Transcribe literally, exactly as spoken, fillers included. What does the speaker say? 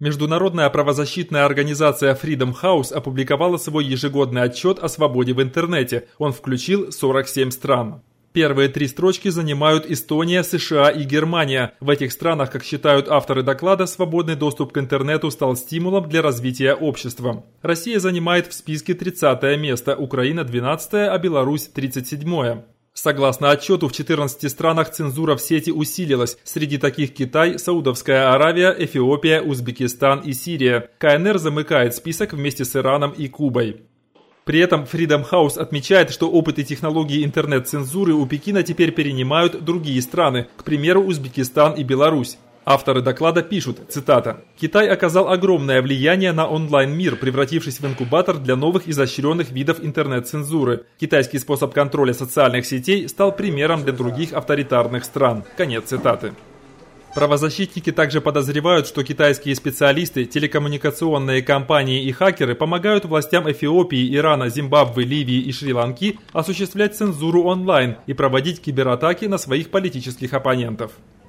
Международная правозащитная организация Freedom House опубликовала свой ежегодный отчет о свободе в интернете. Он включил сорок семь стран. Первые три строчки занимают Эстония, США и Германия. В этих странах, как считают авторы доклада, свободный доступ к интернету стал стимулом для развития общества. Россия занимает в списке тридцатое место, Украина двенадцатое, а Беларусь тридцать седьмое. Согласно отчету, в четырнадцати странах цензура в сети усилилась. Среди таких Китай, Саудовская Аравия, Эфиопия, Узбекистан и Сирия. КНР замыкает список вместе с Ираном и Кубой. При этом Freedom House отмечает, что опыт и технологии интернет-цензуры у Пекина теперь перенимают другие страны, к примеру, Узбекистан и Беларусь. Авторы доклада пишут, цитата, «Китай оказал огромное влияние на онлайн-мир, превратившись в инкубатор для новых изощренных видов интернет-цензуры. Китайский способ контроля социальных сетей стал примером для других авторитарных стран». Конец цитаты. Правозащитники также подозревают, что китайские специалисты, телекоммуникационные компании и хакеры помогают властям Эфиопии, Ирана, Зимбабве, Ливии и Шри-Ланки осуществлять цензуру онлайн и проводить кибератаки на своих политических оппонентов.